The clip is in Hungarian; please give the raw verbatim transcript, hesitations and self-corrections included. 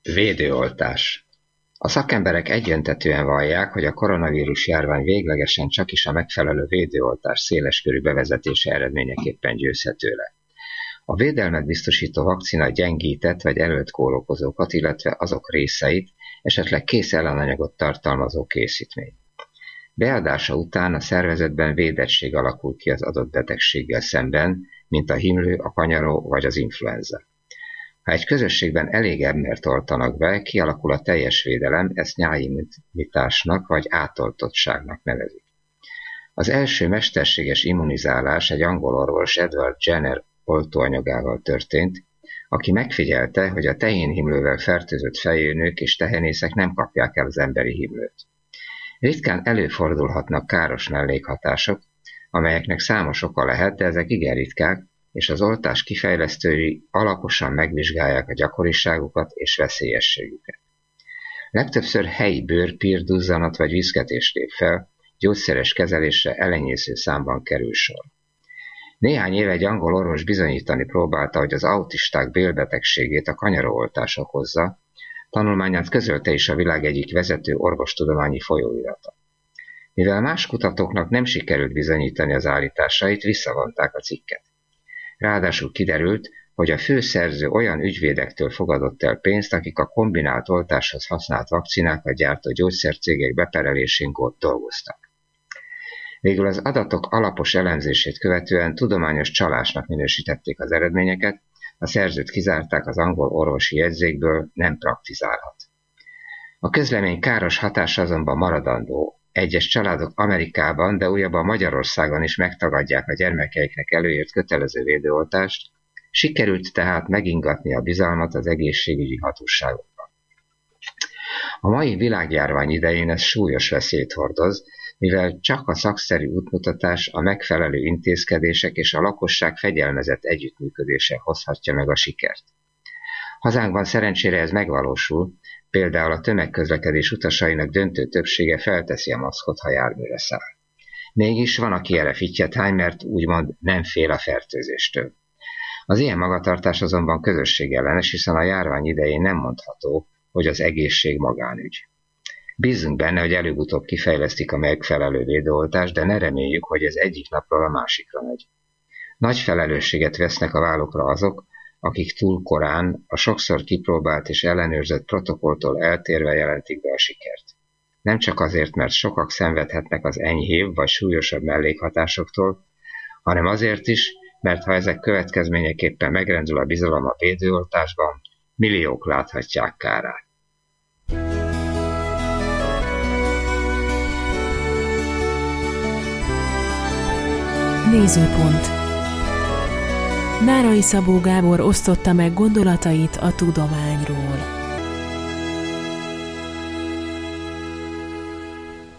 Védőoltás. A szakemberek egyöntetűen vallják, hogy a koronavírus járvány véglegesen csakis a megfelelő védőoltás széleskörű bevezetése eredményeképpen győzhető le. A védelmet biztosító vakcina gyengített vagy előtt kórokozókat, illetve azok részeit, esetleg kész ellenanyagot tartalmazó készítmény. Beadása után a szervezetben védettség alakul ki az adott betegséggel szemben, mint a himlő, a kanyaró vagy az influenza. Ha egy közösségben elég embert oltanak be, kialakul a teljes védelem, ezt nyáimmunitásnak vagy átoltottságnak nevezik. Az első mesterséges immunizálás egy angol orvos Edward Jenner oltóanyagával történt, aki megfigyelte, hogy a tehénhimlővel fertőzött fejőnők és tehenészek nem kapják el az emberi himlőt. Ritkán előfordulhatnak káros mellékhatások, amelyeknek számos oka lehet, de ezek igen ritkák, és az oltás kifejlesztői alaposan megvizsgálják a gyakoriságukat és veszélyességüket. Legtöbbször helyi bőrpír, duzzanat vagy viszketés lép fel, gyógyszeres kezelésre elenyésző számban kerül sor. Néhány éve egy angol orvos bizonyítani próbálta, hogy az autisták bélbetegségét a kanyaróoltás okozza, tanulmányát közölte is a világ egyik vezető orvostudományi folyóirata. Mivel más kutatóknak nem sikerült bizonyítani az állításait, visszavonták a cikket. Ráadásul kiderült, hogy a főszerző olyan ügyvédektől fogadott el pénzt, akik a kombinált oltáshoz használt vakcinákat gyártó gyógyszercégek beperelésén dolgoztak. Végül az adatok alapos elemzését követően tudományos csalásnak minősítették az eredményeket, a szerzőt kizárták az angol orvosi jegyzékből, nem praktizálhat. A közlemény káros hatása azonban maradandó. Egyes családok Amerikában, de újabban Magyarországon is megtagadják a gyermekeiknek előírt kötelező védőoltást, sikerült tehát megingatni a bizalmat az egészségügyi hatóságokban. A mai világjárvány idején ez súlyos veszélyt hordoz, mivel csak a szakszerű útmutatás, a megfelelő intézkedések és a lakosság fegyelmezett együttműködése hozhatja meg a sikert. Hazánkban szerencsére ez megvalósul, például a tömegközlekedés utasainak döntő többsége felteszi a maszkot, ha járműre száll. Mégis van, aki erre fittyet hány, mert úgymond nem fél a fertőzéstől. Az ilyen magatartás azonban közösségellenes, hiszen a járvány idején nem mondható, hogy az egészség magánügy. Bízzunk benne, hogy előbb-utóbb kifejlesztik a megfelelő védőoltást, de ne reméljük, hogy ez egyik napról a másikra megy. Nagy felelősséget vesznek a vállukra azok, akik túl korán, a sokszor kipróbált és ellenőrzött protokolltól eltérve jelentik be a sikert. Nem csak azért, mert sokak szenvedhetnek az enyhébb vagy súlyosabb mellékhatásoktól, hanem azért is, mert ha ezek következményeképpen megrendül a bizalom a védőoltásban, milliók láthatják kárát. Nézőpont. Nárai Szabó Gábor osztotta meg gondolatait a tudományról.